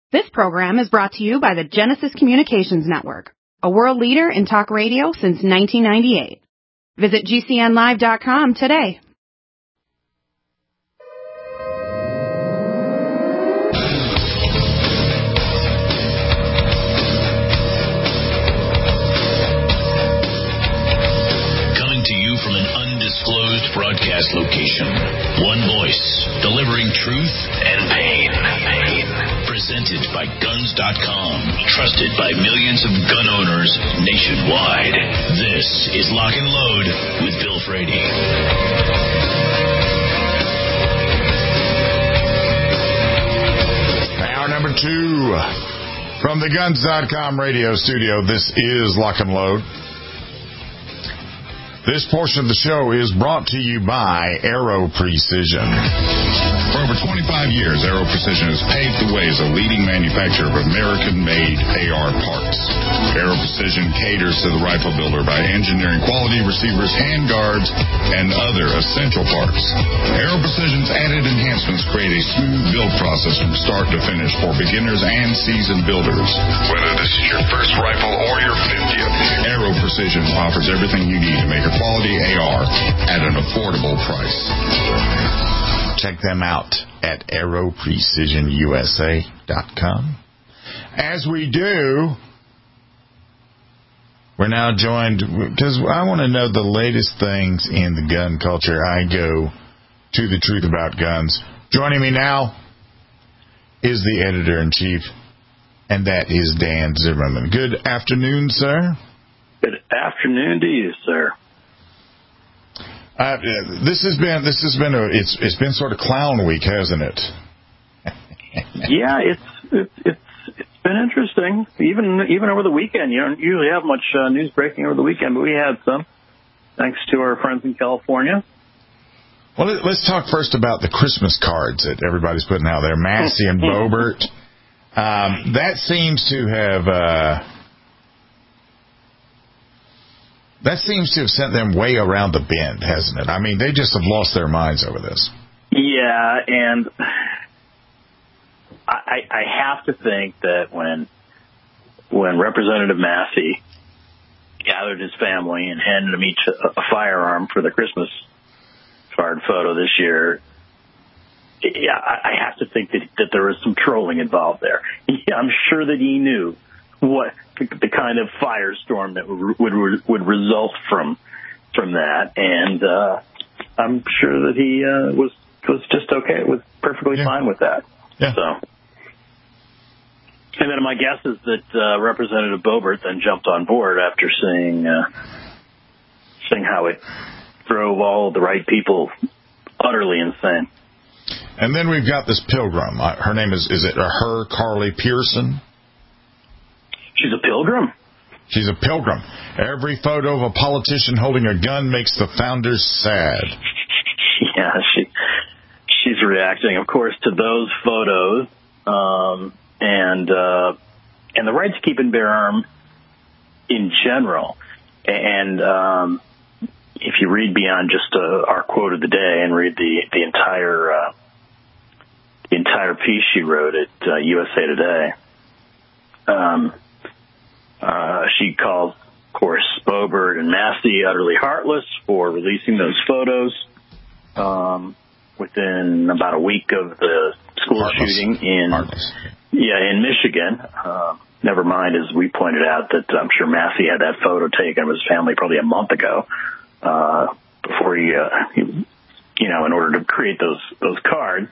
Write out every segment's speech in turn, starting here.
This program is brought to you by the Genesis Communications Network, a world leader in talk radio since 1998. Visit GCNlive.com today. Coming to you from an undisclosed broadcast location. One voice, delivering truth and pain. Presented by Guns.com. Trusted by millions of gun owners nationwide. This is Lock and Load with Bill Frady. Hour number 2 from the Guns.com radio studio. This is Lock and Load. This portion of the show is brought to you by Aero Precision. For over 25 years, Aero Precision has paved the way as a leading manufacturer of American-made AR parts. Aero Precision caters to the rifle builder by engineering quality receivers, handguards, and other essential parts. Aero Precision's added enhancements create a smooth build process from start to finish for beginners and seasoned builders. Whether this is your first rifle or your 50th, Aero Precision offers everything you need to make a quality AR at an affordable price. Check them out at aeroprecisionusa.com. As we do, we're now joined, because I want to know the latest things in the gun culture. I go to the truth about guns. Joining me now is the editor-in-chief, and that is Dan Zimmerman. Good afternoon, sir. Good afternoon to you, sir. It's been sort of clown week, hasn't it? Yeah, it's been interesting. Even over the weekend, you don't usually have much news breaking over the weekend, but we had some, thanks to our friends in California. Well, let's talk first about the Christmas cards that everybody's putting out there. Massey and Boebert. That seems to have sent them way around the bend, hasn't it? I mean, they just have lost their minds over this. Yeah, and I have to think that when Representative Massey gathered his family and handed them each a firearm for the Christmas card photo this year, yeah, I have to think that there was some trolling involved there. Yeah, I'm sure that he knew what the kind of firestorm that would result from that, and I'm sure that he was just okay, was perfectly fine with that. Yeah. So, and then my guess is that Representative Boebert then jumped on board after seeing how it drove all of the right people utterly insane. And then we've got this pilgrim. Her name is it her, Carly Pearson? She's a pilgrim? She's a pilgrim. Every photo of a politician holding a gun makes the founders sad. Yeah, she's reacting, of course, to those photos, and the right to keep and bear arms in general. And if you read beyond just our quote of the day and read the entire piece she wrote at USA Today, she calls, of course, Boebert and Massey utterly heartless for releasing those photos within about a week of the school shooting in Michigan. Never mind, as we pointed out, that I'm sure Massey had that photo taken of his family probably a month ago before he in order to create those cards.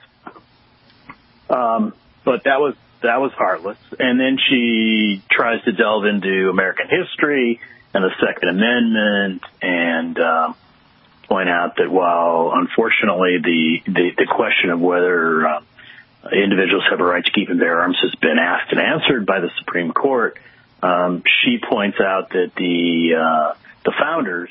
But that was heartless. And then she tries to delve into American history and the Second Amendment and point out that while, unfortunately, the question of whether individuals have a right to keep and bear arms has been asked and answered by the Supreme Court, she points out that the founders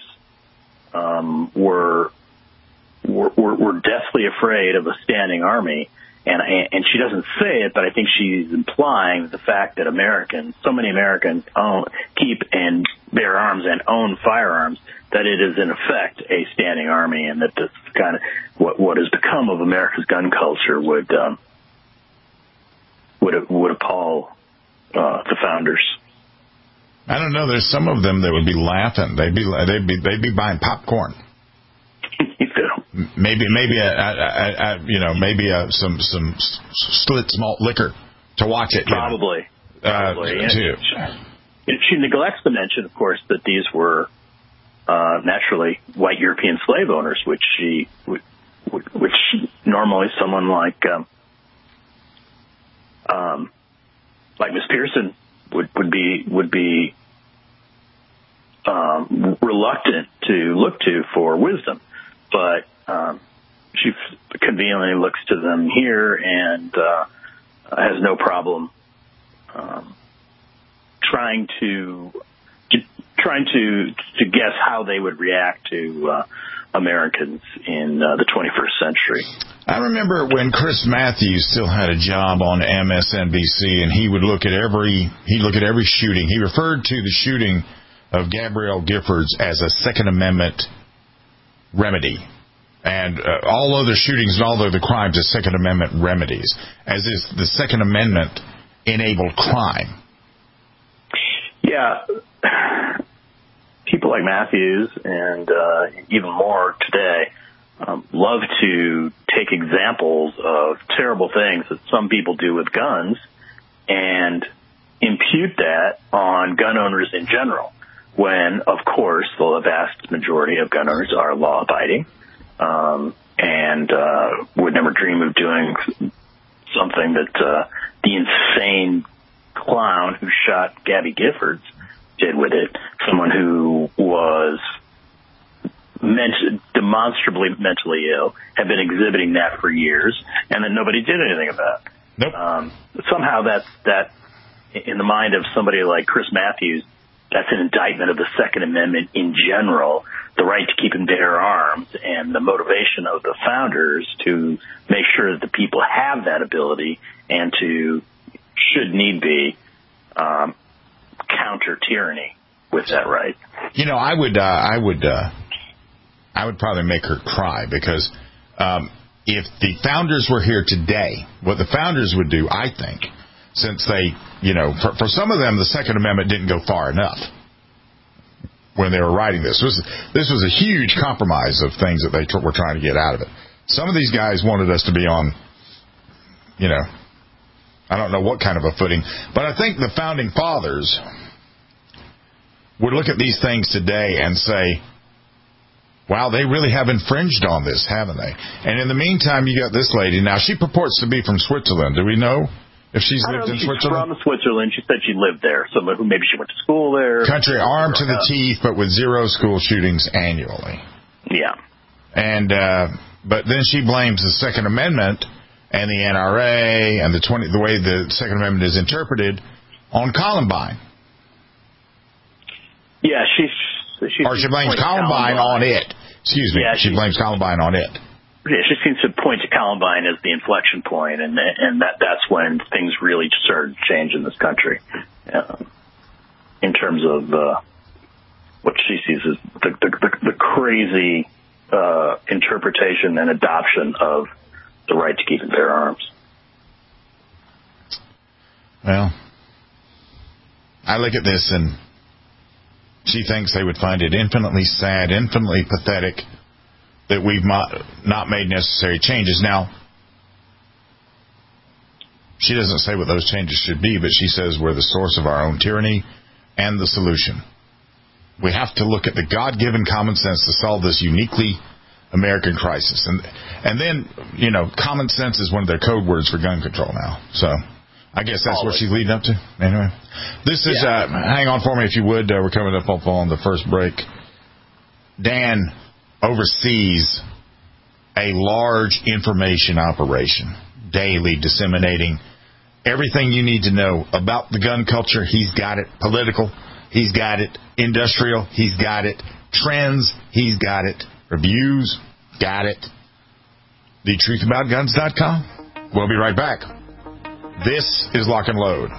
were deathly afraid of a standing army. And she doesn't say it, but I think she's implying the fact that so many Americans keep and bear arms and own firearms, that it is in effect a standing army, and that this kind of what has become of America's gun culture would would appall the founders. I don't know. There's some of them that would be laughing. They'd be buying popcorn. Maybe some Schlitz malt liquor to watch it. Probably. Too. She neglects to mention, of course, that these were naturally white European slave owners, which normally someone like Miss Pearson would be reluctant to look to for wisdom, but she conveniently looks to them here and has no problem trying to guess how they would react to Americans in the 21st century. I remember when Chris Matthews still had a job on MSNBC, and he would look at every shooting. He referred to the shooting of Gabrielle Giffords as a Second Amendment remedy, and all other shootings and all other crimes as Second Amendment remedies, as is the Second Amendment enabled crime. Yeah. People like Matthews and even more today love to take examples of terrible things that some people do with guns and impute that on gun owners in general, when, of course, the vast majority of gun owners are law-abiding and would never dream of doing something that the insane clown who shot Gabby Giffords did with it, someone who was demonstrably mentally ill, had been exhibiting that for years, and that nobody did anything about. Nope. Somehow that in the mind of somebody like Chris Matthews, that's an indictment of the Second Amendment in general, the right to keep and bear arms, and the motivation of the founders to make sure that the people have that ability and to, should need be, counter tyranny with that right. You know, I would probably make her cry, because if the founders were here today, what the founders would do, I think, since they, for some of them, the Second Amendment didn't go far enough when they were writing this. This was a huge compromise of things that they were trying to get out of it. Some of these guys wanted us to be on, I don't know what kind of a footing, but I think the founding fathers would look at these things today and say, wow, they really have infringed on this, haven't they? And in the meantime, you got this lady. Now, she purports to be from Switzerland. Do we know if she's lived in Switzerland? She's from Switzerland. She said she lived there. So maybe she went to school there. Country armed to the teeth, but with 0 school shootings annually. Yeah. And but then she blames the Second Amendment and the NRA and the way the Second Amendment is interpreted on Columbine. Yeah, she blames Columbine on it. Excuse me. Yeah, she blames Columbine on it. Yeah, she seems to point to Columbine as the inflection point, and that's when things really started to change in this country, in terms of what she sees as the crazy interpretation and adoption of the right to keep and bear arms. Well, I look at this and she thinks they would find it infinitely sad, infinitely pathetic that we've not made necessary changes. Now, she doesn't say what those changes should be, but she says we're the source of our own tyranny and the solution. We have to look at the God-given common sense to solve this uniquely American crisis. And then, common sense is one of their code words for gun control now. So I guess that's what she's leading up to. Anyway, this is, hang on for me if you would. We're coming up on the first break. Dan oversees a large information operation, daily disseminating everything you need to know about the gun culture. He's got it. Political, he's got it. Industrial, he's got it. Trends, he's got it. Reviews, got it. TheTruthAboutGuns.com. We'll be right back. This is Lock and Load.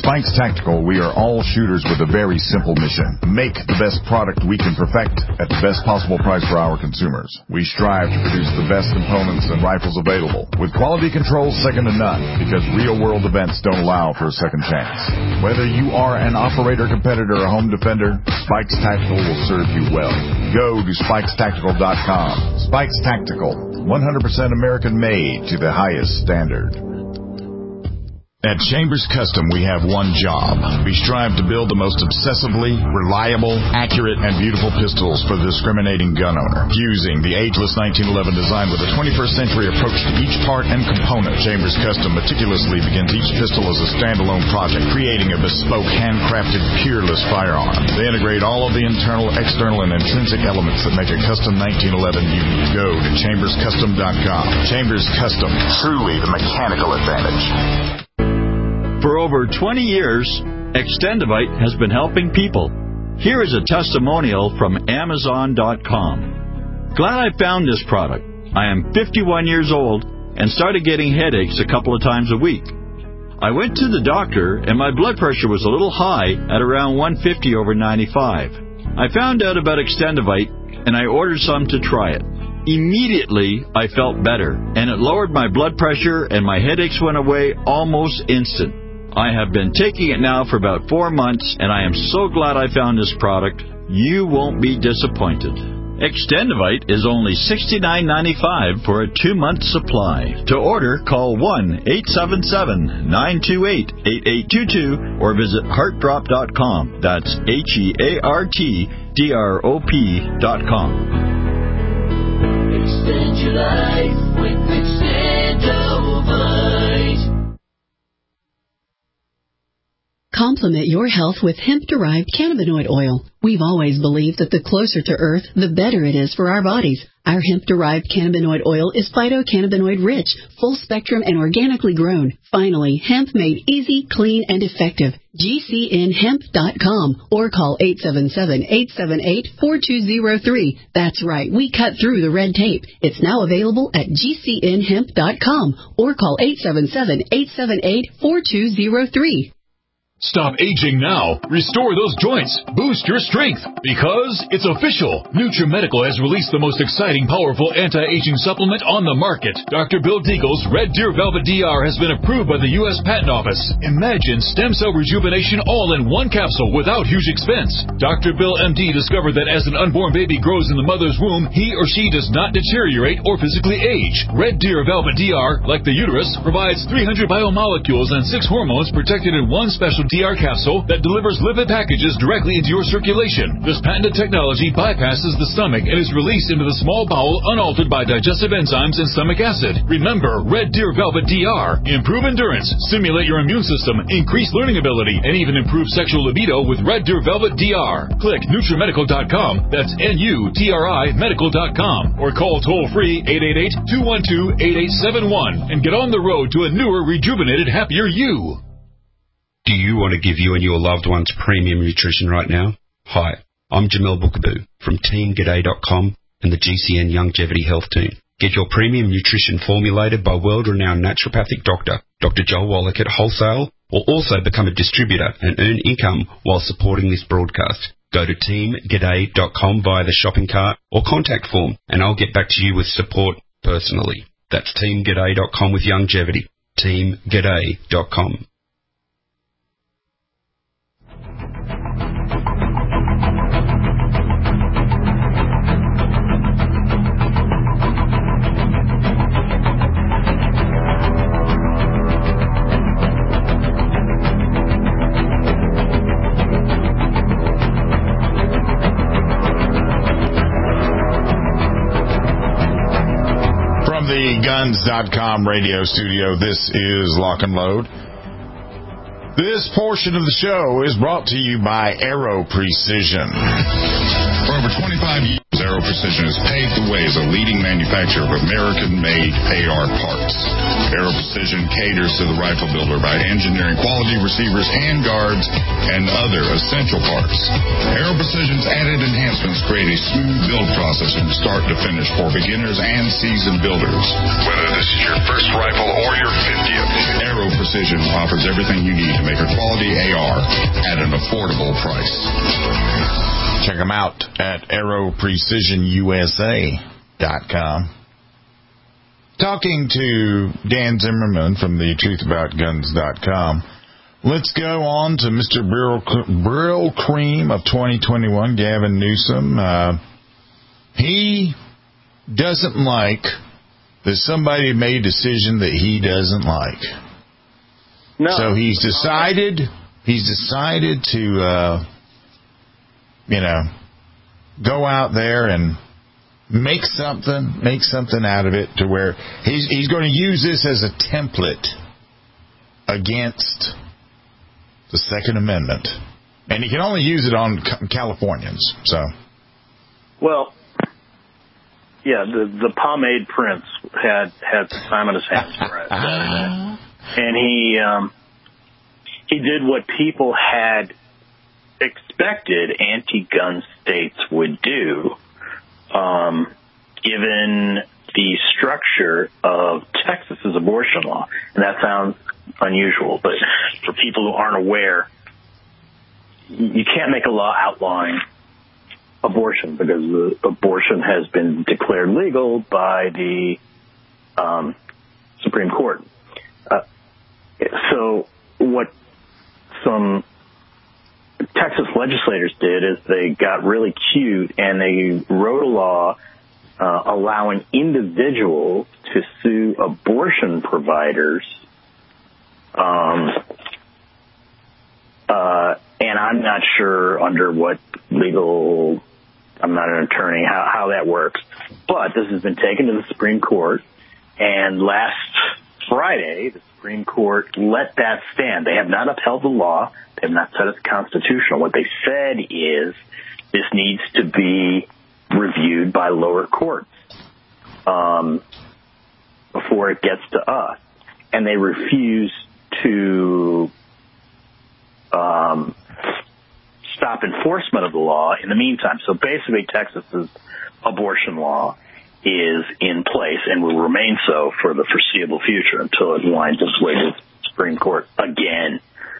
Spikes Tactical, we are all shooters with a very simple mission. Make the best product we can perfect at the best possible price for our consumers. We strive to produce the best components and rifles available, with quality control second to none, because real-world events don't allow for a second chance. Whether you are an operator, competitor, or home defender, Spikes Tactical will serve you well. Go to SpikesTactical.com. Spikes Tactical, 100% American-made to the highest standard. At Chambers Custom, we have one job. We strive to build the most obsessively reliable, accurate, and beautiful pistols for the discriminating gun owner. Using the ageless 1911 design with a 21st century approach to each part and component, Chambers Custom meticulously begins each pistol as a standalone project, creating a bespoke, handcrafted, peerless firearm. They integrate all of the internal, external, and intrinsic elements that make a custom 1911 unique. Go to ChambersCustom.com. Chambers Custom, truly the mechanical advantage. For over 20 years, Extendivite has been helping people. Here is a testimonial from Amazon.com. Glad I found this product. I am 51 years old and started getting headaches a couple of times a week. I went to the doctor and my blood pressure was a little high at around 150 over 95. I found out about Extendivite and I ordered some to try it. Immediately, I felt better, and it lowered my blood pressure and my headaches went away almost instant. I have been taking it now for about 4 months, and I am so glad I found this product. You won't be disappointed. Extendivite is only $69.95 for a 2-month supply. To order, call 1-877-928-8822 or visit heartdrop.com. That's HEARTDROP.com. Extend your life with Extendivite. Complement your health with hemp-derived cannabinoid oil. We've always believed that the closer to Earth, the better it is for our bodies. Our hemp-derived cannabinoid oil is phytocannabinoid-rich, full-spectrum, and organically grown. Finally, hemp made easy, clean, and effective. GCNhemp.com or call 877-878-4203. That's right, we cut through the red tape. It's now available at GCNhemp.com or call 877-878-4203. Stop aging now. Restore those joints. Boost your strength. Because it's official. NutriMedical has released the most exciting, powerful anti-aging supplement on the market. Dr. Bill Deagle's Red Deer Velvet DR has been approved by the U.S. Patent Office. Imagine stem cell rejuvenation all in one capsule without huge expense. Dr. Bill MD discovered that as an unborn baby grows in the mother's womb, he or she does not deteriorate or physically age. Red Deer Velvet DR, like the uterus, provides 300 biomolecules and 6 hormones protected in one special DR capsule that delivers lipid packages directly into your circulation. This patented technology bypasses the stomach and is released into the small bowel unaltered by digestive enzymes and stomach acid. Remember, Red Deer Velvet DR. Improve endurance, stimulate your immune system, increase learning ability, and even improve sexual libido with Red Deer Velvet DR. Click NutriMedical.com. That's NUTRI Medical.com. Or call toll-free 888-212-8871 and get on the road to a newer, rejuvenated, happier you. Do you want to give you and your loved ones premium nutrition right now? Hi, I'm Jamel Bookaboo from TeamGaday.com and the GCN Longevity Health Team. Get your premium nutrition formulated by world-renowned naturopathic doctor, Dr. Joel Wallach at Wholesale, or also become a distributor and earn income while supporting this broadcast. Go to TeamGaday.com via the shopping cart or contact form, and I'll get back to you with support personally. That's TeamGaday.com with longevity. TeamGaday.com. The Guns.com radio studio, this is Lock and Load. This portion of the show is brought to you by Aero Precision. For over 25 years, Aero Aero Precision has paved the way as a leading manufacturer of American-made AR parts. Aero Precision caters to the rifle builder by engineering quality receivers, handguards, and other essential parts. Aero Precision's added enhancements create a smooth build process from start to finish for beginners and seasoned builders. Whether this is your first rifle or your 50th, Aero Precision offers everything you need to make a quality AR at an affordable price. Check them out at AeroPrecisionUSA.com. Talking to Dan Zimmerman from the TruthAboutGuns.com. Let's go on to Mr. Brill Cream of 2021, Gavin Newsom. He doesn't like that somebody made a decision that he doesn't like. No. So he's decided to, go out there and make something out of it to where he's going to use this as a template against the Second Amendment. And he can only use it on Californians. So, well, yeah, the pomade prince had some time on his hands for it. And he did what people had expected anti-gun states would do, given the structure of Texas's abortion law. And that sounds unusual, but for people who aren't aware, you can't make a law outlawing abortion because abortion has been declared legal by the Supreme Court. So what some Texas legislators did is they got really cute and they wrote a law allowing individuals to sue abortion providers. And I'm not sure under what legal, I'm not an attorney, how that works. But this has been taken to the Supreme Court. And last Friday, the Supreme Court let that stand. They have not upheld the law. They have not said it's constitutional. What they said is this needs to be reviewed by lower courts before it gets to us. And they refuse to stop enforcement of the law in the meantime. So basically, Texas's abortion law is in place and will remain so for the foreseeable future until it winds its way to the Supreme Court again.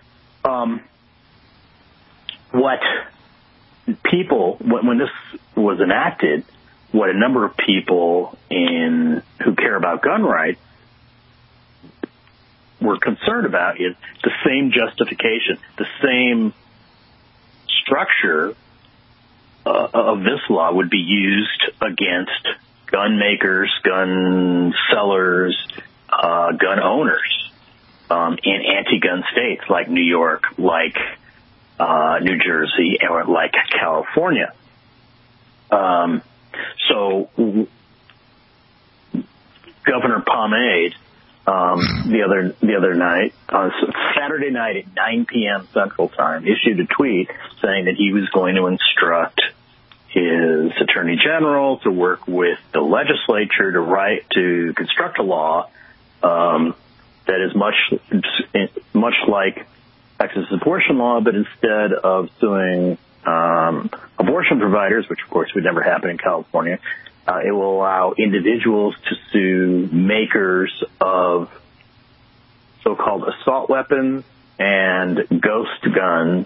What people, when this was enacted, what a number of people who care about gun rights were concerned about is the same justification, the same structure of this law would be used against gun makers, gun sellers, gun owners in anti-gun states like New York, like New Jersey, or like California. So Governor Pomade the other night, Saturday night at 9 p.m. Central Time, issued a tweet saying that he was going to instruct his attorney general to work with the legislature to construct a law that is much like Texas abortion law, but instead of suing abortion providers, which of course would never happen in California, it will allow individuals to sue makers of so-called assault weapons and ghost guns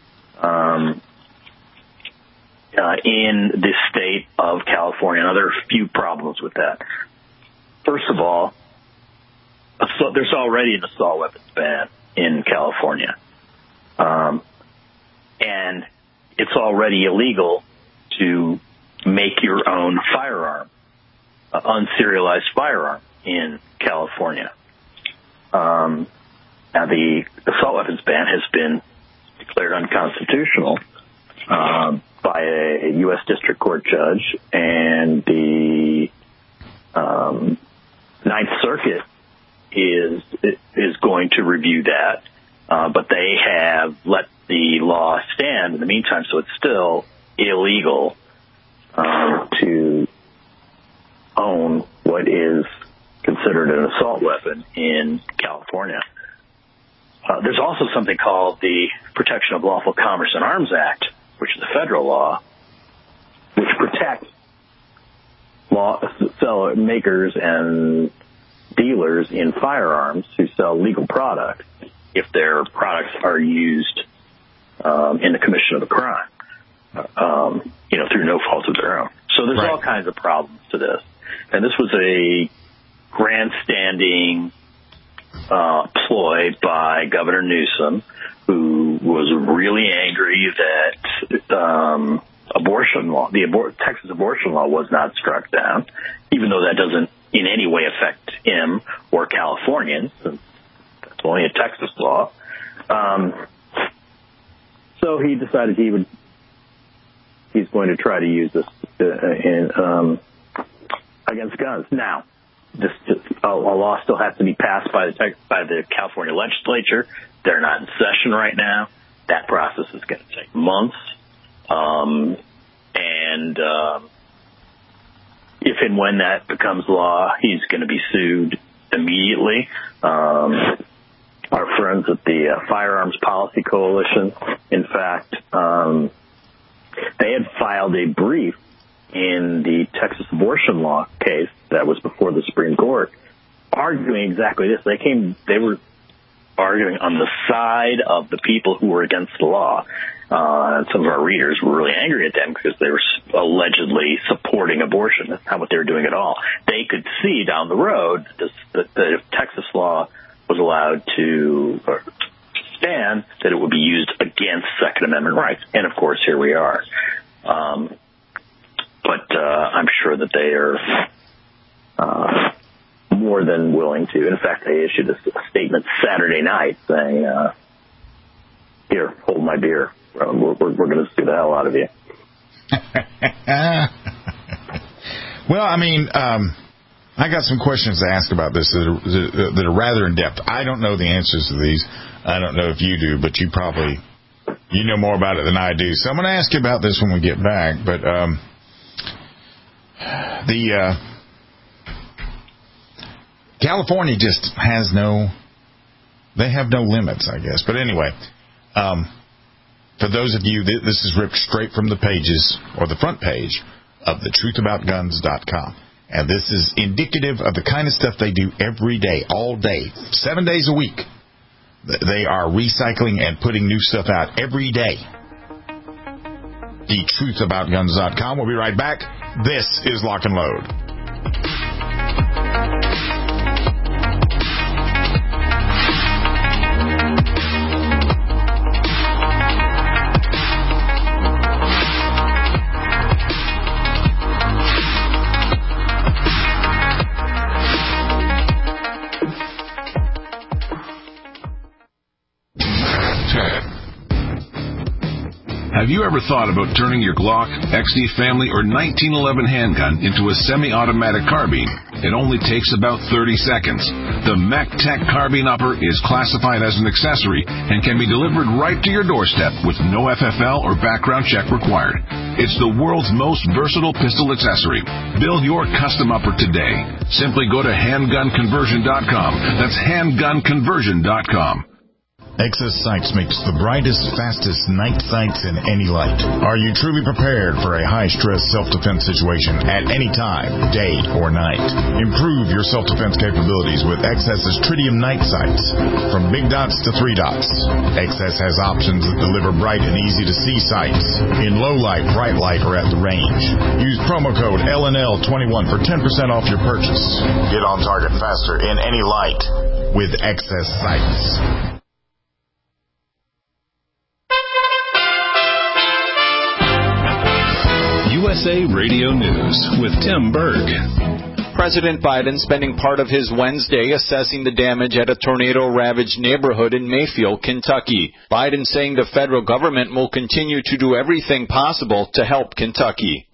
in the state of California. Now, there are a few problems with that. First of all, there's already an assault weapons ban in California. And it's already illegal to make your own firearm, unserialized firearm in California. Now, the assault weapons ban has been declared unconstitutional by a U.S. District Court judge, and the Ninth Circuit is going to review that, but they have let the law stand in the meantime, so it's still illegal to own what is considered an assault weapon in California. There's also something called the Protection of Lawful Commerce in Arms Act, which is a federal law, which protects makers and dealers in firearms who sell legal products if their products are used in the commission of a crime, through no fault of their own. So there's all kinds of problems to this. And this was a grandstanding ploy by Governor Newsom, who was really angry that the Texas abortion law was not struck down, even though that doesn't in any way affect him or Californians. That's only a Texas law. So he decided he's going to try to use this against guns. Now, a law still has to be passed by the California legislature. They're not in session right now. That process is going to take months. If and when that becomes law, he's going to be sued immediately. Our friends at the Firearms Policy Coalition, in fact, they had filed a brief in the Texas abortion law case that was before the Supreme Court, arguing exactly this. They were arguing on the side of the people who were against the law. And some of our readers were really angry at them because they were allegedly supporting abortion. That's not what they were doing at all. They could see down the road that if Texas law was allowed to stand, that it would be used against Second Amendment rights. And, of course, here we are. But I'm sure that they are more than willing to. In fact, they issued a statement Saturday night saying, here, hold my beer. We're going to sue the hell out of you. Well, I mean, I got some questions to ask about this that are rather in depth. I don't know the answers to these. I don't know if you do, but you know more about it than I do. So I'm going to ask you about this when we get back. But California just has they have no limits, I guess. But anyway, for those of you, this is ripped straight from the pages or the front page of thetruthaboutguns.com. And this is indicative of the kind of stuff they do every day, all day, 7 days a week. They are recycling and putting new stuff out every day. thetruthaboutguns.com. We'll be right back. This is Lock and Load. Have you ever thought about turning your Glock, XD Family, or 1911 handgun into a semi-automatic carbine? It only takes about 30 seconds. The MacTech Carbine Upper is classified as an accessory and can be delivered right to your doorstep with no FFL or background check required. It's the world's most versatile pistol accessory. Build your custom upper today. Simply go to handgunconversion.com. That's handgunconversion.com. XS Sights makes the brightest, fastest night sights in any light. Are you truly prepared for a high-stress self-defense situation at any time, day or night? Improve your self-defense capabilities with XS's Tritium night sights. From big dots to 3 dots, XS has options that deliver bright and easy-to-see sights in low light, bright light, or at the range. Use promo code LNL21 for 10% off your purchase. Get on target faster in any light with XS Sights. USA Radio News with Tim Berg. President Biden spending part of his Wednesday assessing the damage at a tornado-ravaged neighborhood in Mayfield, Kentucky. Biden saying the federal government will continue to do everything possible to help Kentucky.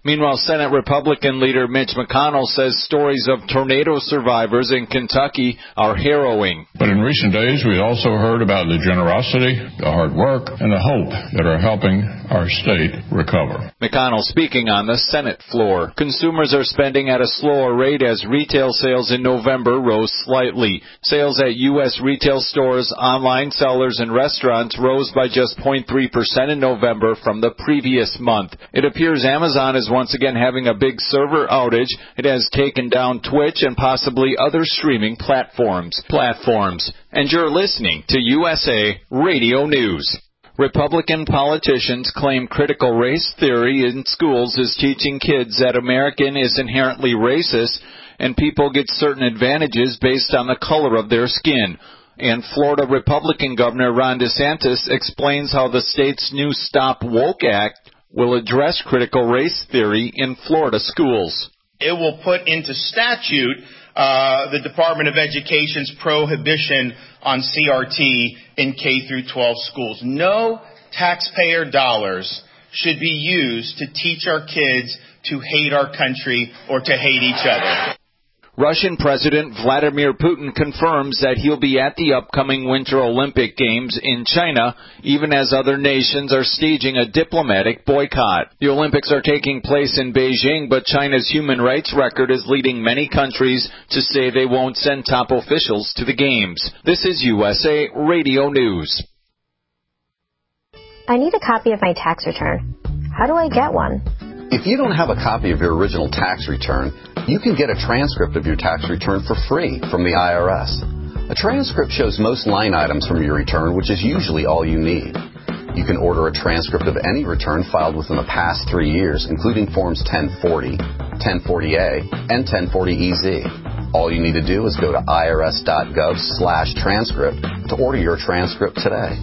Meanwhile, Senate Republican leader Mitch McConnell says stories of tornado survivors in Kentucky are harrowing. But in recent days, we also heard about the generosity, the hard work, and the hope that are helping our state recover. McConnell speaking on the Senate floor. Consumers are spending at a slower rate as retail sales in November rose slightly. Sales at U.S. retail stores, online sellers, and restaurants rose by just 0.3% in November from the previous month. It appears Amazon is once again having a big server outage. It has taken down Twitch and possibly other streaming platforms. And you're listening to USA Radio News. Republican politicians claim critical race theory in schools is teaching kids that American is inherently racist and people get certain advantages based on the color of their skin. And Florida Republican Governor Ron DeSantis explains how the state's new Stop Woke Act will address critical race theory in Florida schools. It will put into statute the Department of Education's prohibition on CRT in K through 12 schools. No taxpayer dollars should be used to teach our kids to hate our country or to hate each other. Russian President Vladimir Putin confirms that he'll be at the upcoming Winter Olympic Games in China, even as other nations are staging a diplomatic boycott. The Olympics are taking place in Beijing, but China's human rights record is leading many countries to say they won't send top officials to the Games. This is USA Radio News. I need a copy of my tax return. How do I get one? If you don't have a copy of your original tax return, you can get a transcript of your tax return for free from the IRS. A transcript shows most line items from your return, which is usually all you need. You can order a transcript of any return filed within the past 3 years, including Forms 1040, 1040A, and 1040EZ. All you need to do is go to irs.gov/transcript to order your transcript today.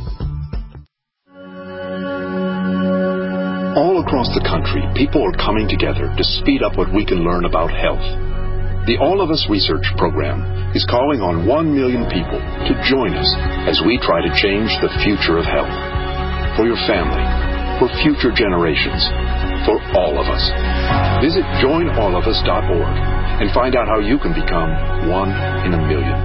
All across the country, people are coming together to speed up what we can learn about health. The All of Us Research Program is calling on 1 million people to join us as we try to change the future of health. For your family, for future generations, for all of us. Visit joinallofus.org and find out how you can become 1 in a million.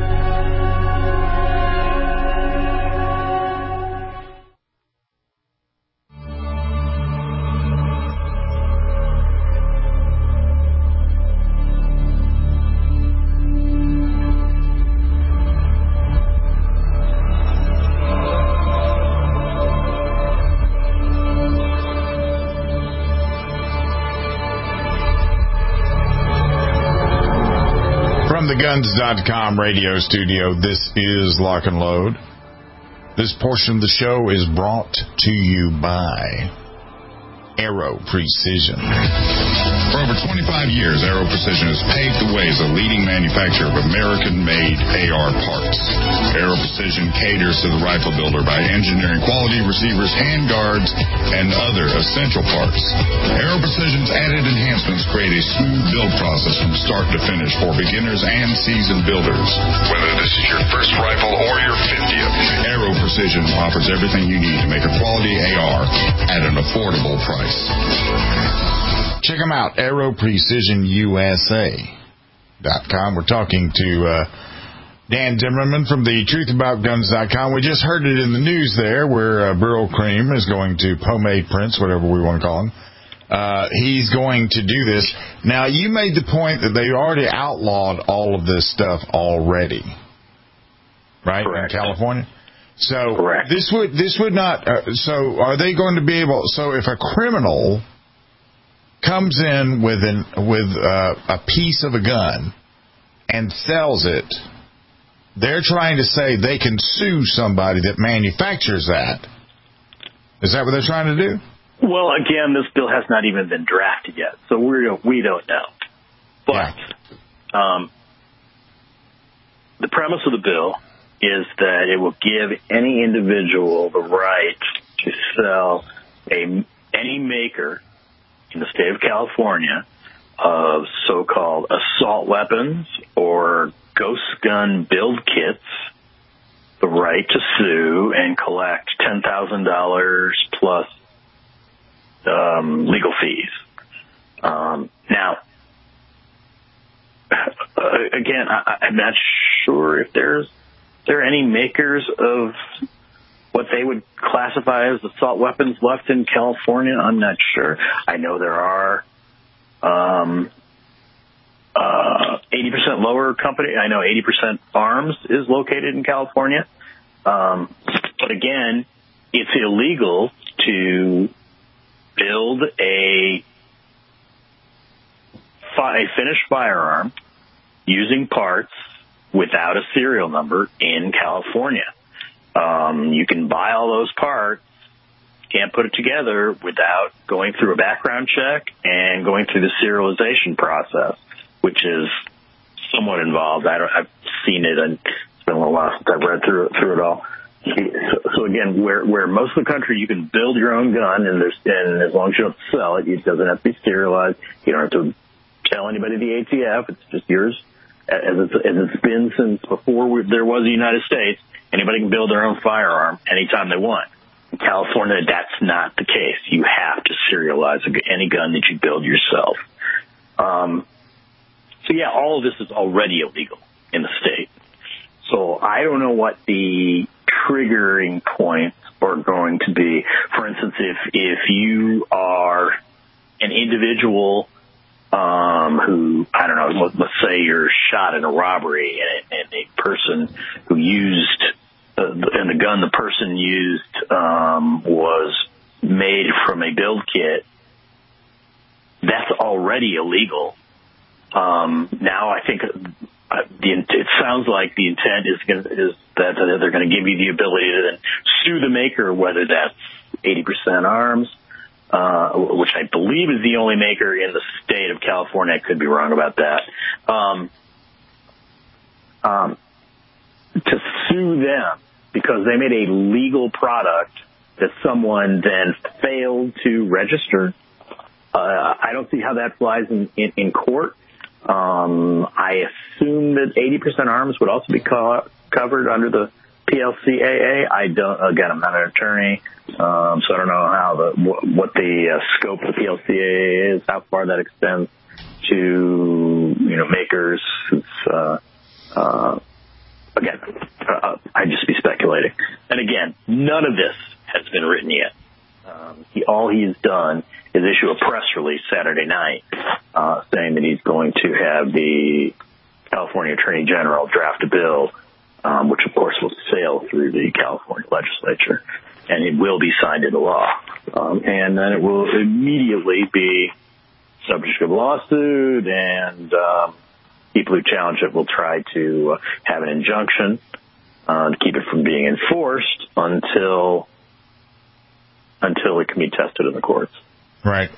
Guns.com radio studio. This is Lock and Load. This portion of the show is brought to you by Aero Precision. For over 25 years, Aero Precision has paved the way as a leading manufacturer of American-made AR parts. Aero Precision caters to the rifle builder by engineering quality receivers, handguards, and other essential parts. Aero Precision's added enhancements create a smooth build process from start to finish for beginners and seasoned builders. Whether this is your first rifle or your 50th, Aero Precision offers everything you need to make a quality AR at an affordable price. Check them out, AeroPrecisionUSA.com. We're talking to Dan Zimmerman from the TruthAboutGuns.com. We just heard it in the news there where Brylcreem is going to pomade Prince, whatever we want to call him. He's going to do this. Now, you made the point that they already outlawed all of this stuff already, right? Correct. In California? So correct. This would not. So are they going to be able? So if a criminal comes in with a piece of a gun and sells it, they're trying to say they can sue somebody that manufactures that. Is that what they're trying to do? Well, again, this bill has not even been drafted yet, so we don't know. But the premise of the bill is that it will give any individual the right to sell any maker in the state of California of so-called assault weapons or ghost gun build kits, the right to sue and collect $10,000 plus legal fees. Now, again, I'm not sure if there are any makers of what they would classify as assault weapons left in California. I'm not sure. I know there are 80% lower company. I know 80% Arms is located in California. But again, it's illegal to build a finished firearm using parts without a serial number in California. You can buy all those parts, can't put it together without going through a background check and going through the serialization process, which is somewhat involved. I've seen it, and it's been a little while since I've read through it all. So again, where most of the country you can build your own gun, and as long as you don't sell it, it doesn't have to be serialized. You don't have to tell anybody the ATF. It's just yours. As it's been since before there was a United States, anybody can build their own firearm anytime they want. In California, that's not the case. You have to serialize any gun that you build yourself. So yeah, all of this is already illegal in the state. So I don't know what the triggering points are going to be. For instance, if you are an individual who, I don't know, let's say you're shot in a robbery and a person who used, and the gun the person used was made from a build kit, that's already illegal. Now I think it sounds like the intent is that they're going to give you the ability to then sue the maker, whether that's 80% Arms, which I believe is the only maker in the state of California. I could be wrong about that. To sue them because they made a legal product that someone then failed to register. I don't see how that flies in court. I assume that 80% Arms would also be covered under the PLCAA. I'm not an attorney, so I don't know how what the scope of the PLCAA is, how far that extends to makers. I'd just be speculating. And again, none of this has been written yet. All he's done is issue a press release Saturday night saying that he's going to have the California Attorney General draft a bill, which of course will sail through the California legislature, and it will be signed into law. And then it will immediately be subject of lawsuit, and people who challenge it will try to have an injunction to keep it from being enforced until it can be tested in the courts. Right.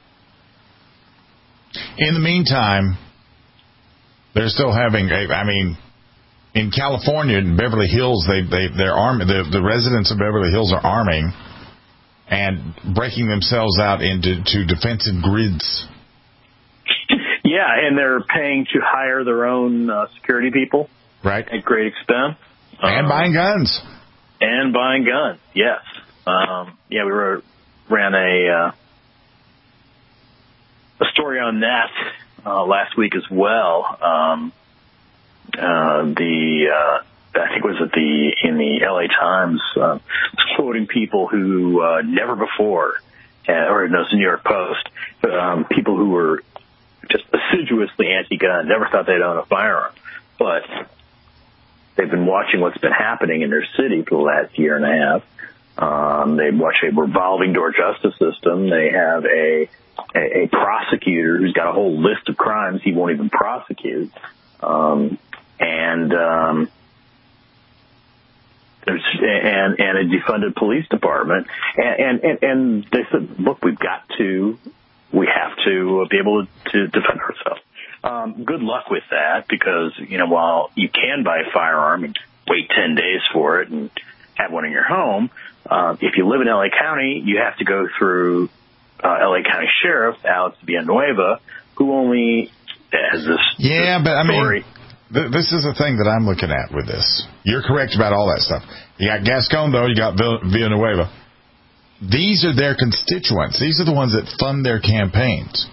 In the meantime, they're still having in California, in Beverly Hills, the residents of Beverly Hills are arming and breaking themselves out into defensive grids. Yeah, and they're paying to hire their own security people. Right. At great expense. And buying guns. And buying guns, yes. We ran a story on that last week as well. I think it was in the LA Times, quoting people who never before, or no, it's the New York Post, people who were just assiduously anti-gun, never thought they'd own a firearm, but they've been watching what's been happening in their city for the last year and a half. They watch a revolving door justice system. They have a prosecutor who's got a whole list of crimes he won't even prosecute. And a defunded police department. And they said, look, we have to be able to defend ourselves. Good luck with that, because, while you can buy a firearm and wait 10 days for it and have one in your home, if you live in LA County, you have to go through LA County Sheriff Alex Villanueva, who only has this story. This is the thing that I'm looking at with this. You're correct about all that stuff. You got Gascon, though. You got Villanueva. These are their constituents. These are the ones that fund their campaigns.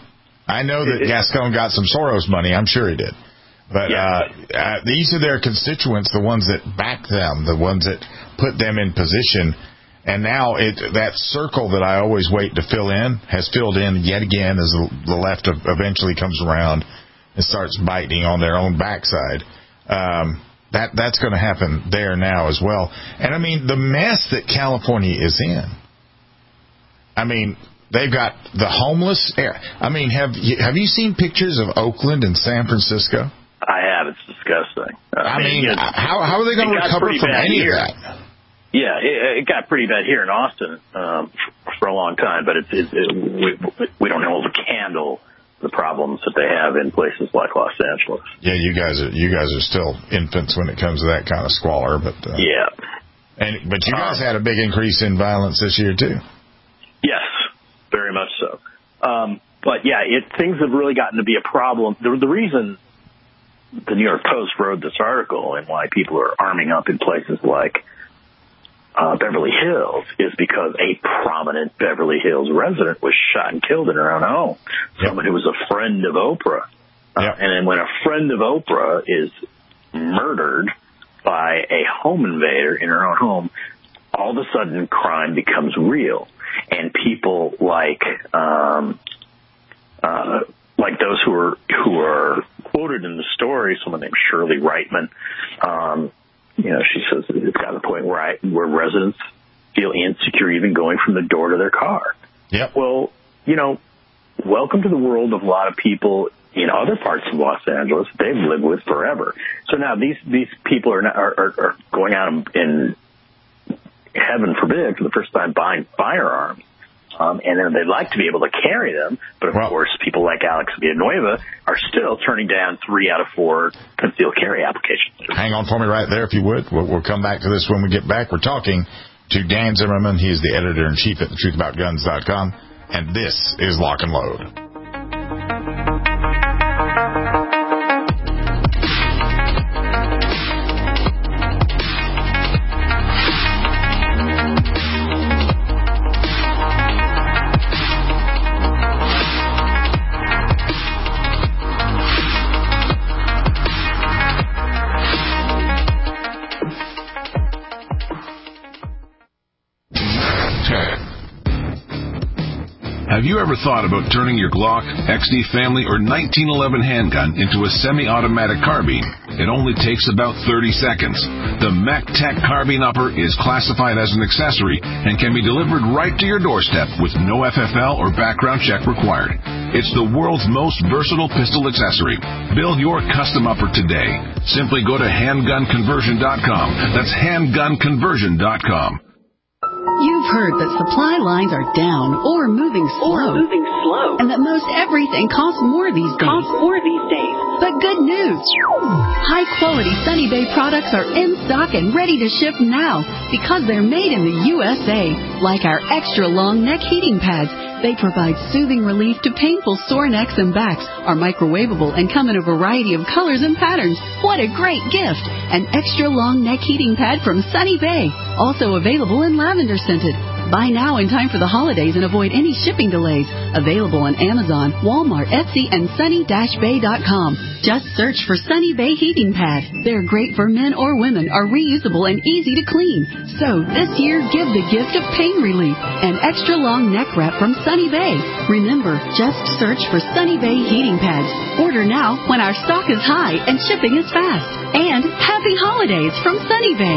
I know that Gascon got some Soros money. I'm sure he did. But these are their constituents, the ones that back them, the ones that put them in position. And now that circle that I always wait to fill in has filled in yet again as the left eventually comes around and starts biting on their own backside. That's going to happen there now as well. And, I mean, the mess that California is in. I mean, they've got the homeless air. I mean, have you seen pictures of Oakland and San Francisco? I have. It's disgusting. I mean, how are they going to recover from any of that? Yeah, it got pretty bad here in Austin for a long time, but we don't hold a candle the problems that they have in places like Los Angeles. Yeah, you guys are still infants when it comes to that kind of squalor, but but you guys had a big increase in violence this year too. Yes, very much so. But yeah, things have really gotten to be a problem. The reason the New York Post wrote this article and why people are arming up in places like Beverly Hills is because a prominent Beverly Hills resident was shot and killed in her own home. Someone who was a friend of Oprah. And then when a friend of Oprah is murdered by a home invader in her own home, all of a sudden crime becomes real. And people like those who are quoted in the story, someone named Shirley Reitman, she says it's got to the point where residents feel insecure even going from the door to their car. Yep. Well, welcome to the world of a lot of people in other parts of Los Angeles they've lived with forever. So now these people are going out and heaven forbid for the first time buying firearms. And then they'd like to be able to carry them, but of course, people like Alex Villanueva are still turning down 3 out of 4 concealed carry applications. Hang on for me right there, if you would. We'll come back to this when we get back. We're talking to Dan Zimmerman. He is the editor-in-chief at thetruthaboutguns.com, and this is Lock and Load. Have you ever thought about turning your Glock, XD Family, or 1911 handgun into a semi-automatic carbine? It only takes about 30 seconds. The MacTac Carbine Upper is classified as an accessory and can be delivered right to your doorstep with no FFL or background check required. It's the world's most versatile pistol accessory. Build your custom upper today. Simply go to handgunconversion.com. That's handgunconversion.com. You've heard that supply lines are down or moving slow. And that most everything costs more these days. But good news. High-quality Sunny Bay products are in stock and ready to ship now because they're made in the USA. Like our extra long neck heating pads. They provide soothing relief to painful sore necks and backs, are microwavable, and come in a variety of colors and patterns. What a great gift! An extra long neck heating pad from Sunny Bay. Also available in lavender scented. Buy now in time for the holidays and avoid any shipping delays. Available on Amazon, Walmart, Etsy, and sunny-bay.com. Just search for Sunny Bay Heating Pad. They're great for men or women, are reusable and easy to clean. So this year, give the gift of pain relief. An extra long neck wrap from Sunny Bay. Remember, just search for Sunny Bay Heating Pads. Order now when our stock is high and shipping is fast. And happy holidays from Sunny Bay.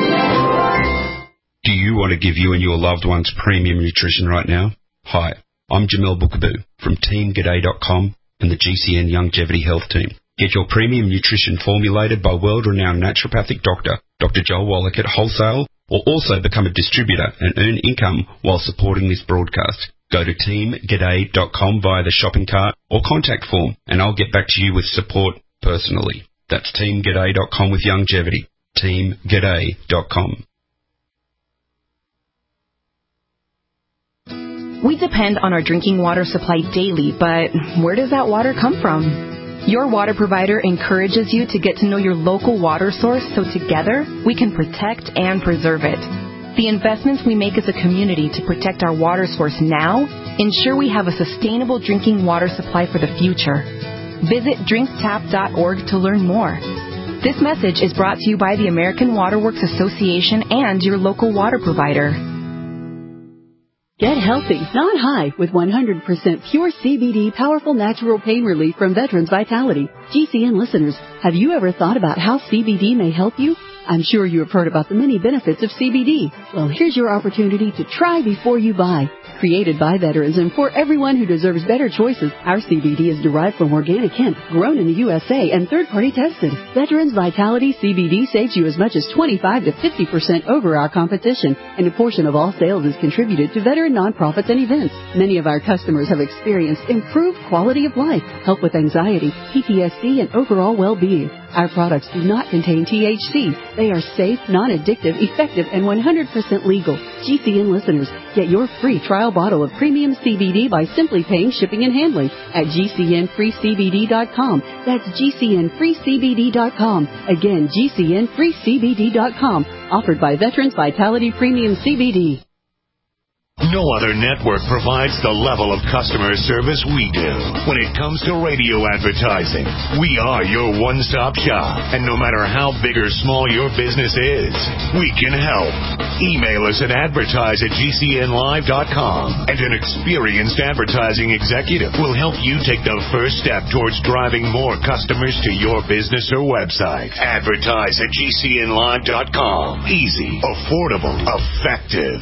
Do you want to give you and your loved ones premium nutrition right now? Hi, I'm Jamel Bookaboo from TeamGaday.com and the GCN Longevity Health Team. Get your premium nutrition formulated by world-renowned naturopathic doctor, Dr. Joel Wallach at wholesale, or also become a distributor and earn income while supporting this broadcast. Go to TeamGaday.com via the shopping cart or contact form, and I'll get back to you with support personally. That's TeamGaday.com with longevity. TeamGaday.com. We depend on our drinking water supply daily, but where does that water come from? Your water provider encourages you to get to know your local water source so together we can protect and preserve it. The investments we make as a community to protect our water source now Ensure we have a sustainable drinking water supply for the future. Visit drinktap.org to learn more. This message is brought to you by the American Water Works Association and your local water provider. Get healthy, not high, with 100% pure CBD powerful natural pain relief from Veterans Vitality. GCN listeners, have you ever thought about how CBD may help you? I'm sure you have heard about the many benefits of CBD. Well, here's your opportunity to try before you buy. Created by veterans and for everyone who deserves better choices, our CBD is derived from organic hemp, grown in the USA, and third-party tested. Veterans Vitality CBD saves you as much as 25 to 50% over our competition, and a portion of all sales is contributed to veteran nonprofits and events. Many of our customers have experienced improved quality of life, help with anxiety, PTSD, and overall well-being. Our products do not contain THC. They are safe, non-addictive, effective, and 100% legal. GCN listeners, get your free trial bottle of premium CBD by simply paying shipping and handling at GCNFreeCBD.com. That's GCNFreeCBD.com. Again, GCNFreeCBD.com. Offered by Veterans Vitality Premium CBD. No other network provides the level of customer service we do. When it comes to radio advertising, we are your one-stop shop. And no matter how big or small your business is, we can help. Email us at advertise@gcnlive.com, and an experienced advertising executive will help you take the first step towards driving more customers to your business or website. Advertise@gcnlive.com. Easy, affordable, effective.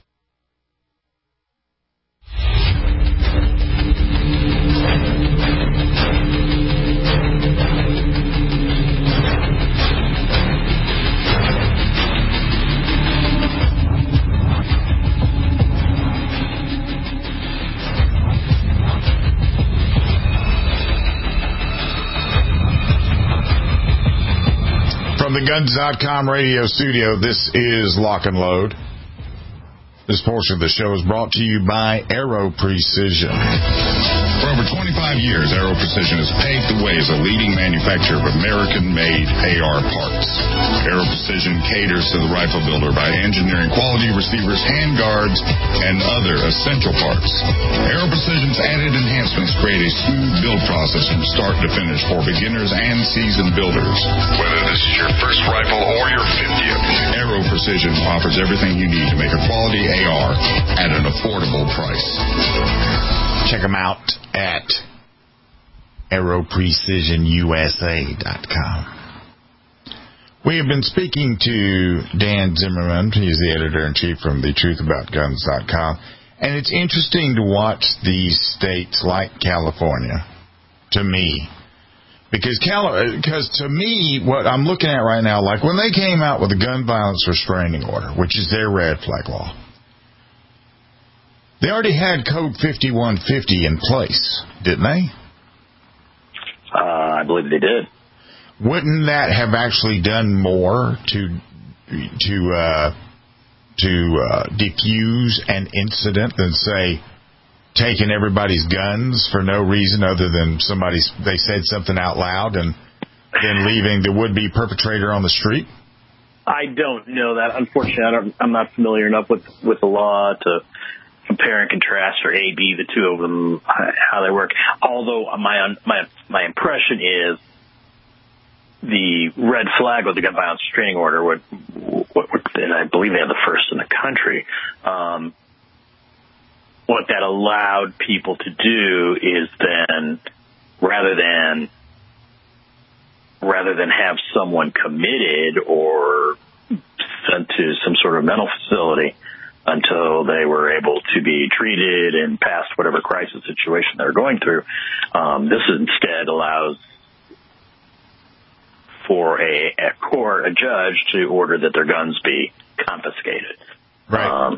From the Guns.com radio studio, this is Lock and Load. This portion of the show is brought to you by Aero Precision. For over 25 years, Aero Precision has paved the way as a leading manufacturer of American-made AR parts. Aero Precision caters to the rifle builder by engineering quality receivers, handguards, and other essential parts. Aero Precision's added enhancements create a smooth build process from start to finish for beginners and seasoned builders. Whether this is your first rifle or your 50th, Aero Precision offers everything you need to make a quality AR at an affordable price. Check them out at AeroPrecisionUSA.com. We have been speaking to Dan Zimmerman. He's the editor-in-chief from TheTruthAboutGuns.com. And it's interesting to watch these states like California, to me. Because to me, what I'm looking at right now, like when they came out with the gun violence restraining order, which is their red flag law, they already had Code 5150 in place, didn't they? I believe they did. Wouldn't that have actually done more to defuse an incident than, say, taking everybody's guns for no reason other than they said something out loud and then leaving the would-be perpetrator on the street? I don't know that. Unfortunately, I'm not familiar enough with the law to compare and contrast or A/B the two of them, how they work. Although my impression is the red flag with the gun violence restraining order, and I believe they have the first in the country. What that allowed people to do is then, rather than have someone committed or sent to some sort of mental facility until they were able to be treated and past whatever crisis situation they're going through, this instead allows for a judge to order that their guns be confiscated. Right.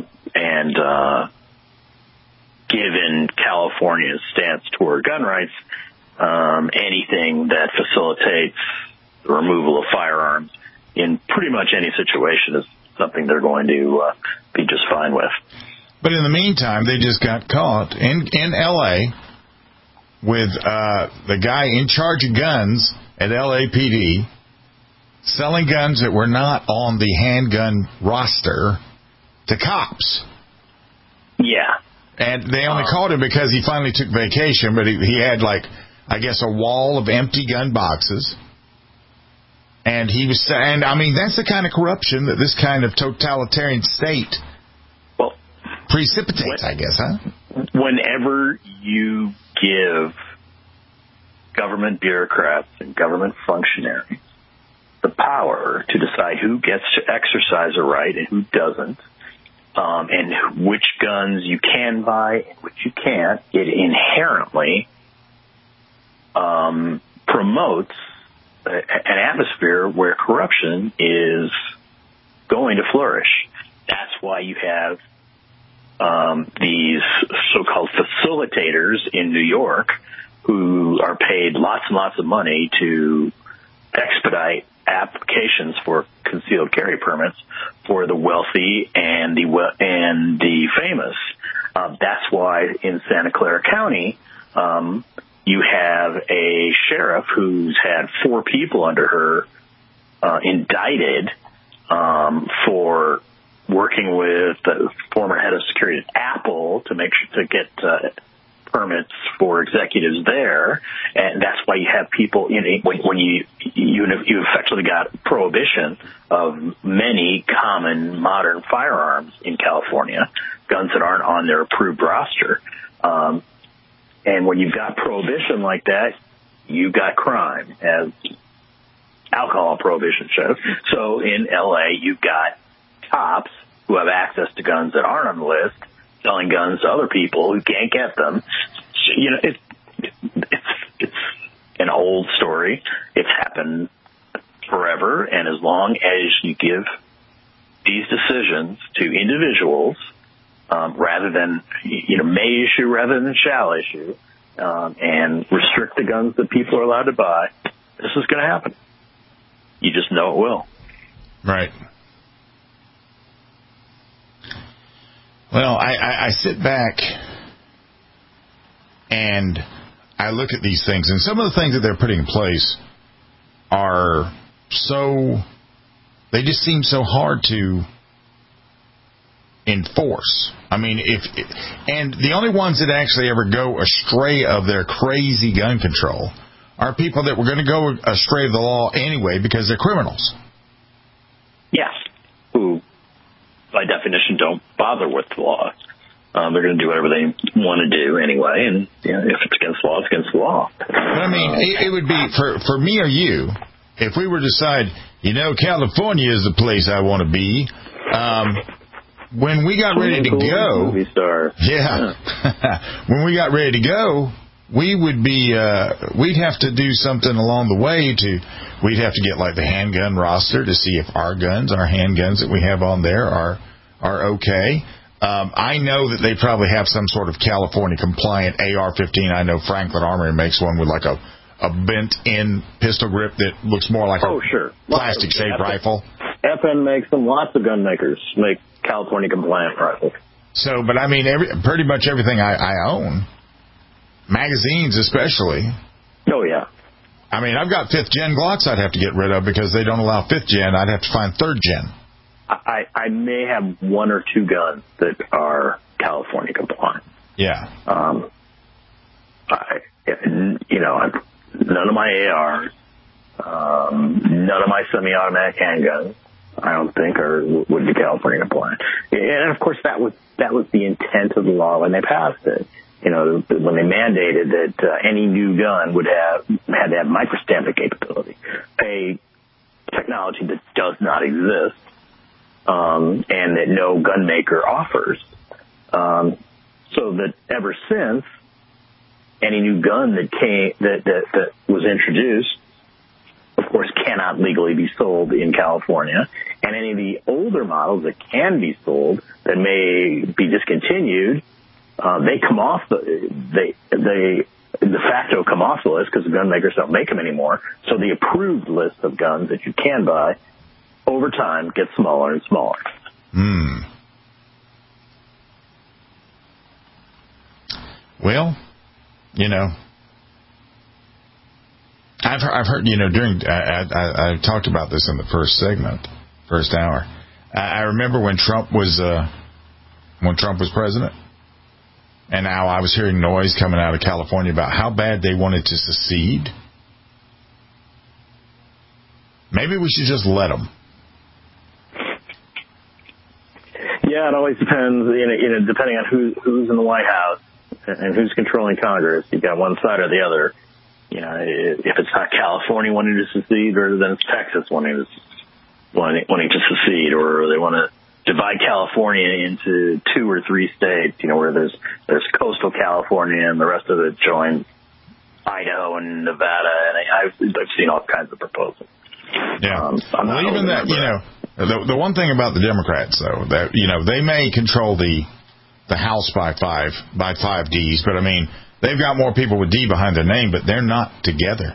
Given California's stance toward gun rights, anything that facilitates the removal of firearms in pretty much any situation is something they're going to be just fine with. But in the meantime, they just got caught in L.A. with the guy in charge of guns at LAPD selling guns that were not on the handgun roster to cops. Yeah. And they only caught him because he finally took vacation, but he had, like, I guess, a wall of empty gun boxes. And I mean, that's the kind of corruption that this kind of totalitarian state precipitates, I guess, huh? Whenever you give government bureaucrats and government functionaries the power to decide who gets to exercise a right and who doesn't, and which guns you can buy and which you can't, it inherently promotes an atmosphere where corruption is going to flourish. That's why you have these so-called facilitators in New York who are paid lots and lots of money to expedite applications for concealed carry permits for the wealthy and the famous. That's why in Santa Clara County, you have a sheriff who's had 4 people under her indicted for working with the former head of security at Apple to get permits for executives there, and that's why you have people. When you effectively got prohibition of many common modern firearms in California, guns that aren't on their approved roster. And when you've got prohibition like that, you've got crime, as alcohol prohibition shows. So in L.A., you've got cops who have access to guns that aren't on the list, selling guns to other people who can't get them. It's an old story. It's happened forever, and as long as you give these decisions to individuals, rather than, may issue rather than shall issue, and restrict the guns that people are allowed to buy, this is going to happen. You just know it will. Right. Well, I sit back and I look at these things, and some of the things that they're putting in place are they just seem so hard to enforce. I mean, and the only ones that actually ever go astray of their crazy gun control are people that were going to go astray of the law anyway because they're criminals. Yes, who by definition don't bother with the law. They're going to do whatever they want to do anyway, and if it's against the law, it's against the law. But I mean, it would be for me or you, if we were to decide, California is the place I want to be. When we got ready to go, movie star. Yeah. When we got ready to go, we would be, we'd have to do something along the way we'd have to get like the handgun roster to see if our handguns that we have on there are okay. I know that they probably have some sort of California compliant AR-15. I know Franklin Armory makes one with like a bent-in pistol grip that looks more like a plastic-shaped rifle. FN makes them. Lots of gun makers make California compliant rifles. So, but I mean, pretty much everything I own, magazines especially. Oh, yeah. I mean, I've got 5th gen Glocks I'd have to get rid of because they don't allow 5th gen. I'd have to find 3rd gen. I may have 1 or 2 guns that are California compliant. Yeah. None of my ARs, none of my semi-automatic handguns, I don't think would be California compliant. And of course, that was the intent of the law when they passed it. When they mandated that any new gun had to have microstamping capability, a technology that does not exist. And that no gun maker offers. So that ever since, any new gun that was introduced, of course, cannot legally be sold in California. And any of the older models that can be sold that may be discontinued, they come off they de facto come off the list because the gun makers don't make them anymore. So the approved list of guns that you can buy over time gets smaller and smaller. Well, I've heard, during I talked about this in the first hour. I remember when Trump was president, And now I was hearing noise coming out of California about how bad they wanted to secede. Maybe we should just let them. Yeah, it always depends, depending on who's in the White House and who's controlling Congress. You've got one side or the other. If it's not California wanting to secede, or then it's Texas wanting to secede, or they want to divide California into 2 or 3 states, where there's coastal California and the rest of it joins Idaho and Nevada. And I've seen all kinds of proposals. Yeah. Even that, the one thing about the Democrats, though, that, they may control the House by 5 Ds, but I mean, they've got more people with D behind their name, but they're not together.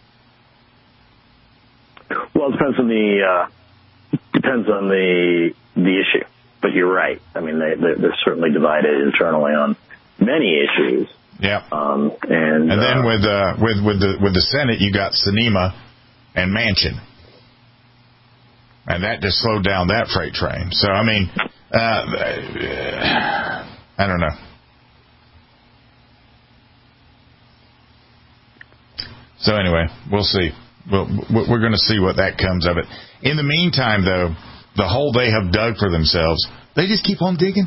Well, it depends on the issue, but you're right. I mean, they're certainly divided internally on many issues. Yeah. And then with the Senate, you got Sinema and Manchin, and that just slowed down that freight train. So I mean, I don't know. So anyway, we'll see. We're going to see what that comes of it. In the meantime, though, the hole they have dug for themselves, they just keep on digging.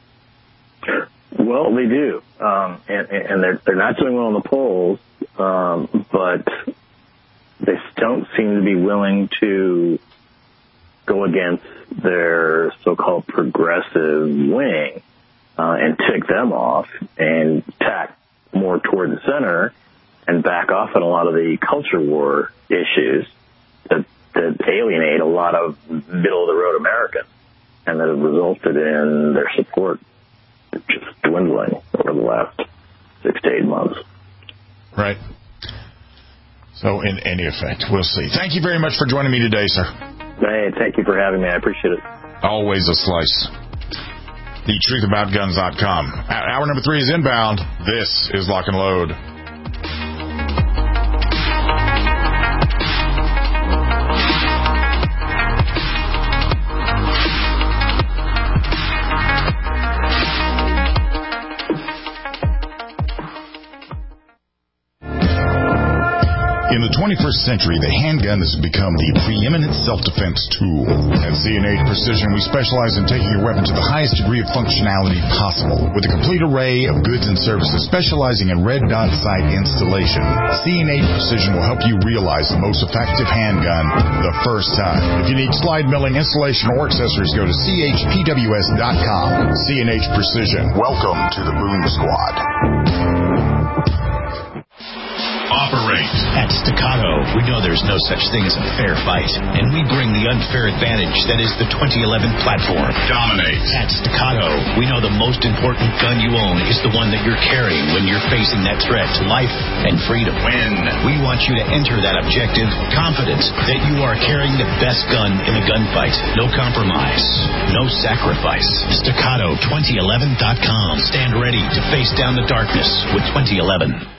Well, they do, and they're not doing well in the polls, but they don't seem to be willing to go against their so-called progressive wing and tick them off and tack more toward the center and back off on a lot of the culture war issues that alienate a lot of middle-of-the-road Americans and that have resulted in their support just dwindling over the last 6 to 8 months. Right. So in any effect, we'll see. Thank you very much for joining me today, sir. Hey, thank you for having me. I appreciate it. Always a slice. TheTruthAboutGuns.com. Hour number 3 is inbound. This is Lock and Load. In the 21st century, the handgun has become the preeminent self-defense tool. At C&H Precision, we specialize in taking your weapon to the highest degree of functionality possible. With a complete array of goods and services specializing in red dot sight installation, C&H Precision will help you realize the most effective handgun the first time. If you need slide milling, installation, or accessories, go to chpws.com. C&H Precision. Welcome to the Boom Squad. Operate. At Staccato, we know there's no such thing as a fair fight, and we bring the unfair advantage that is the 2011 platform. Dominate. At Staccato, we know the most important gun you own is the one that you're carrying when you're facing that threat to life and freedom. Win. We want you to enter that objective confident that you are carrying the best gun in the gunfight. No compromise. No sacrifice. Staccato2011.com. Stand ready to face down the darkness with 2011.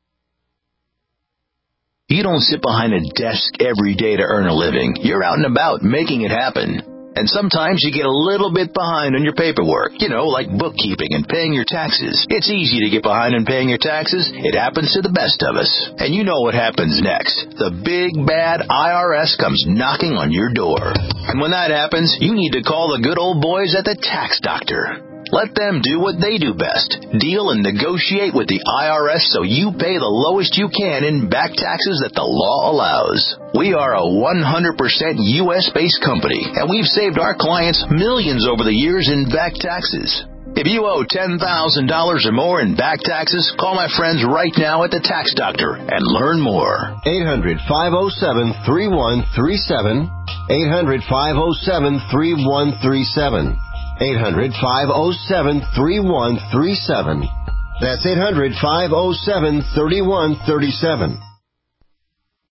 You don't sit behind a desk every day to earn a living. You're out and about making it happen. And sometimes you get a little bit behind on your paperwork, like bookkeeping and paying your taxes. It's easy to get behind on paying your taxes. It happens to the best of us. And you know what happens next. The big, bad IRS comes knocking on your door. And when that happens, you need to call the good old boys at the Tax Doctor. Let them do what they do best. Deal and negotiate with the IRS so you pay the lowest you can in back taxes that the law allows. We are a 100% U.S.-based company, and we've saved our clients millions over the years in back taxes. If you owe $10,000 or more in back taxes, call my friends right now at the Tax Doctor and learn more. 800-507-3137. 800-507-3137. 800-507-3137. That's 800-507-3137.